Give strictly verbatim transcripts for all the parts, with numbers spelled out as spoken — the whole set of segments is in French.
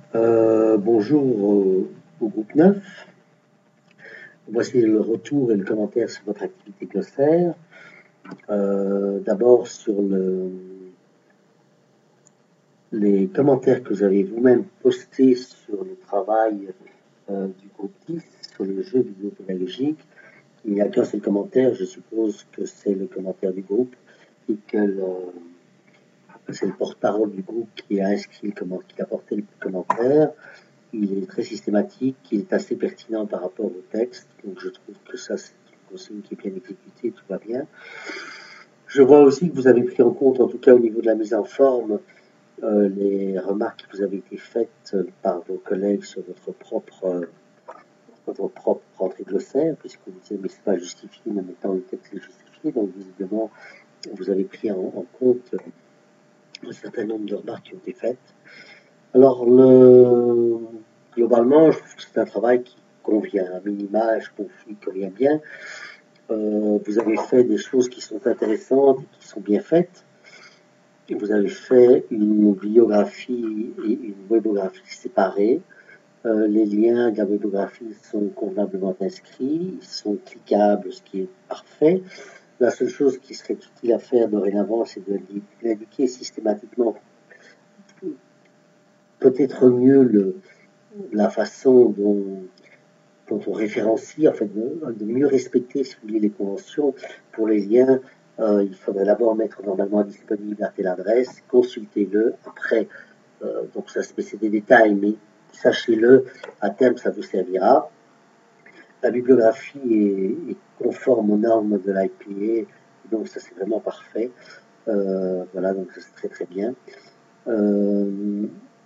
Euh, bonjour au, au groupe neuf. Voici le retour et le commentaire sur votre activité glossaire. Euh, D'abord sur le, les commentaires que vous avez vous-même postés sur le travail euh, du groupe dix, sur le jeu vidéo pédagogique. Il n'y a qu'un seul commentaire, je suppose que c'est le commentaire du groupe et que le, c'est le porte-parole du groupe qui a inscrit le qui a porté le commentaire. Il est très systématique, il est assez pertinent par rapport au texte, donc je trouve que ça c'est une consigne qui est bien exécutée, tout va bien. Je vois aussi que vous avez pris en compte, en tout cas au niveau de la mise en forme, euh, les remarques qui vous avaient été faites par vos collègues sur votre propre, euh, votre propre entrée glossaire, puisque vous disiez mais c'est pas justifié, mais maintenant le texte est justifié, donc visiblement vous avez pris en, en compte un certain nombre de remarques qui ont été faites. Alors, le... globalement, je trouve que c'est un travail qui convient, à minima, je trouve qu'il convient bien. Euh, vous avez fait des choses qui sont intéressantes et qui sont bien faites. Et vous avez fait une biographie et une webographie séparées. Euh, les liens de la webographie sont convenablement inscrits, ils sont cliquables, ce qui est parfait. La seule chose qui serait utile à faire dorénavant, c'est de l'indiquer systématiquement, peut-être mieux le, la façon dont, dont on référencie, en fait, de, de mieux respecter, si vous voulez, les conventions. Pour les liens, euh, il faudrait d'abord mettre normalement disponible à telle adresse, consultez-le, après, euh, donc ça c'est des détails, mais sachez-le, à terme ça vous servira. La bibliographie est, est conforme aux normes de l'I P A, donc ça c'est vraiment parfait. Euh, voilà, donc ça c'est très très bien. Euh,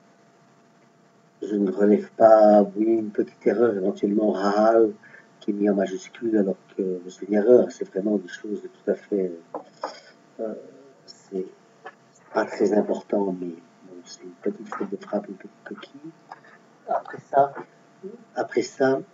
je ne relève pas, oui, une petite erreur éventuellement rare qui est mise en majuscule alors que c'est une erreur, c'est vraiment des choses de tout à fait, euh, c'est pas très important, mais bon, c'est une petite faute de frappe, une petite coquille. Après ça, après ça,